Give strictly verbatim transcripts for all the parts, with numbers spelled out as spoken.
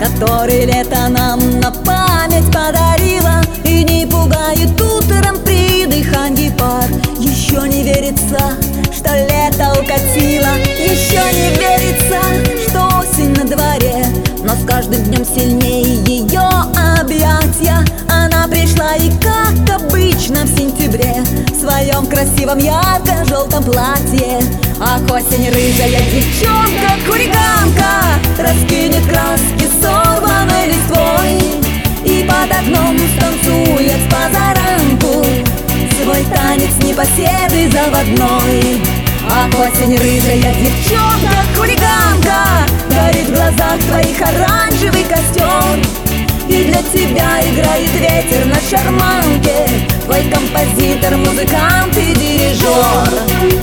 который лето нам на память подарила. И не пугает утром при дыхании пар. Еще не верится, что лето укатило. Еще не верится, что осень на дворе. Но с каждым днем сильнее ее объятия. Она пришла и, как обычно в сентябре, в своем красивом ярко-желтом платье. Ах, осень рыжая девчонка, хулиганка, раскинет краски сорванной листвой и под окном станцует с позаранку свой танец непоседы заводной. Ах, осень рыжая девчонка, хулиганка, горит в глазах твоих оранжевый костер. И для тебя играет ветер на шарманке, твой композитор, музыкант и дирижер.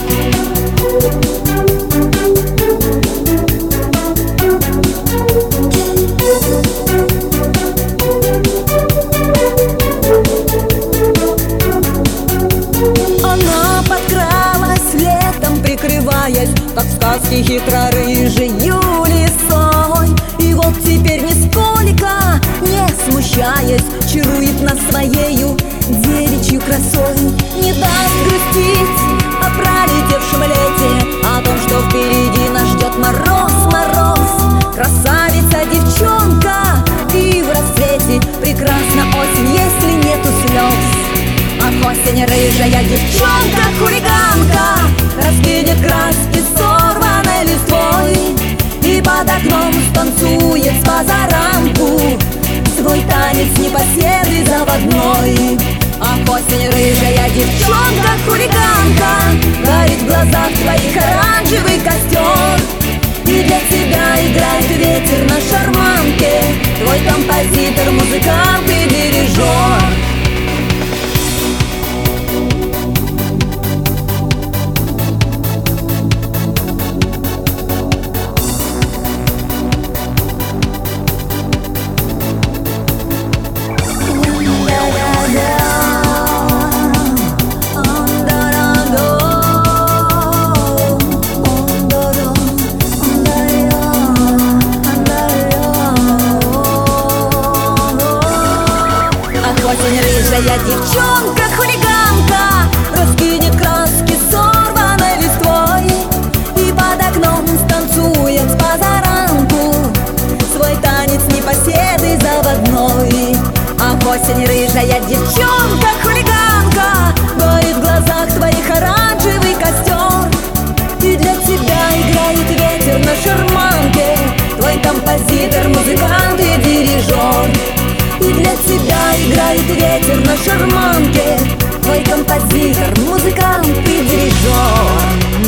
Она подкралась летом, прикрываясь, как в сказке, хитро-рыжею лисой. И вот теперь нисколько не смущаясь, чарует нас своею девичью красой. Не даст грустить о пролетевшем лете, о том, что впереди нас ждет мороз, мороз. Красавица девчонка и в расцвете, прекрасна осень, если нету слез. Ах, осень рыжая девчонка, хулиганка, раскинет краски сорванной листвой и под окном станцует с позаранку свой танец непоседы заводной. Ах, осень рыжая девчонка, хулиганка, горит в глазах твоих оранжевый костер. И для тебя играет ветер на шарманке, твой композитор, музыкант и дирижер. Осень рыжая девчонка, хулиганка, раскинет краски сорванной листвой и под окном станцует с позаранку свой танец непоседы заводной. Ах, осень рыжая девчонка, хулиганка, горит в глазах твоих оранжевый костер. И для тебя играет ветер на шарманке, твой композитор, музыкант и дирижер. И для тебя играет ветер на шарманке, твой композитор, музыкант и дирижер.